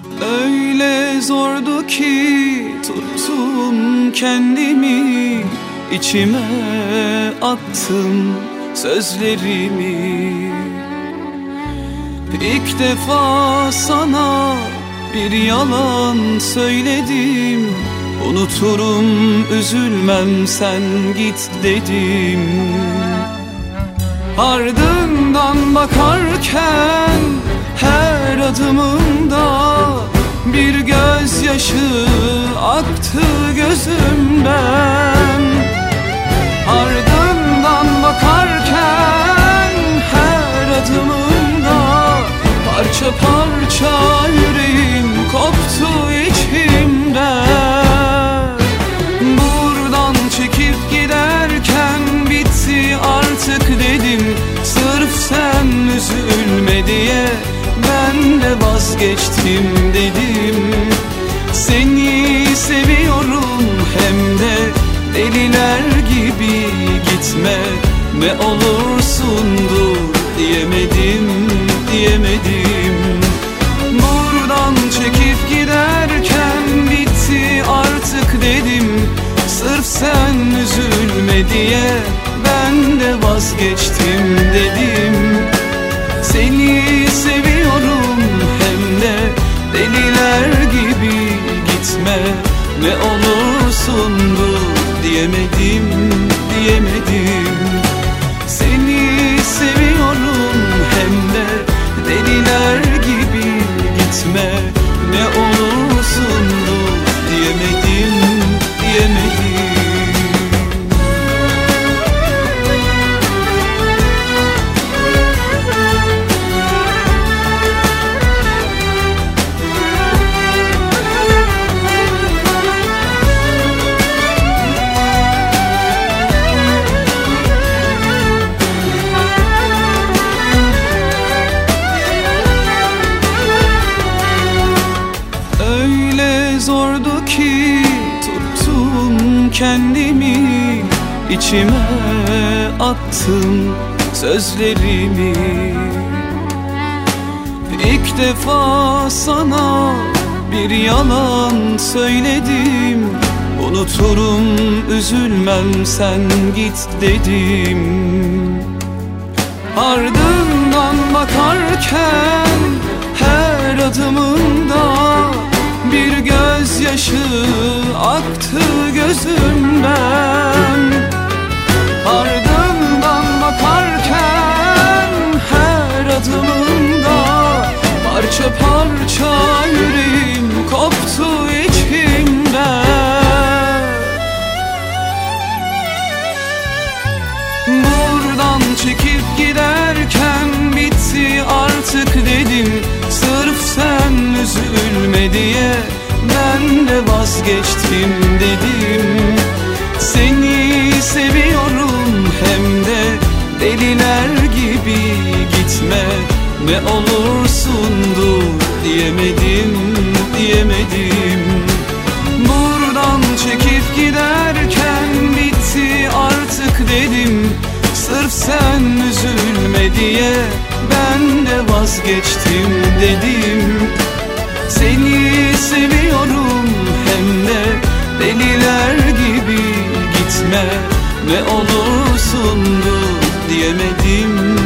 Öyle zordu ki tuttum kendimi, içime attım sözlerimi. İlk defa sana bir yalan söyledim, unuturum üzülmem sen git dedim. Ardından bakarken her adımımda bir gözyaşı aktı gözümden. Ardından bakarken her adımımda parça parça yüreğim koptu içimden. Buradan çekip giderken bitti artık dedim, sırf sen üzülme diye ben de vazgeçtim dedim. Seni seviyorum hem de deliler gibi, gitme ne olursun dur diyemedim, diyemedim. Buradan çekip giderken bitti artık dedim, sırf sen üzülme diye ben de vazgeçtim dedim. Seni seviyorum hem de deliler gibi, gitme ne olursun dur diyemedim, diyemedim. Seni seviyorum hem de deliler gibi, gitme ne olursun dur diyemedim, diyemedim. Zordu ki tuttum kendimi, içime attım sözlerimi. İlk defa sana bir yalan söyledim, unuturum üzülmem sen git dedim. Ardından bakarken her adımımda bir gözyaşı aktı gözümden. Ardından bakarken her adımımda parça parça yüreğim koptu içimden. Buradan çekip giderken bitti artık dedim, sırf sen üzülme diye ben de vazgeçtim dedim. Seni seviyorum hem de deliler gibi, gitme ne olursun dur diyemedim, diyemedim. Buradan çekip giderken bitti artık dedim, sırf sen üzülme diye ben de vazgeçtim dedim. Seni seviyorum hem de deliler gibi, gitme ne olursun dur diyemedim,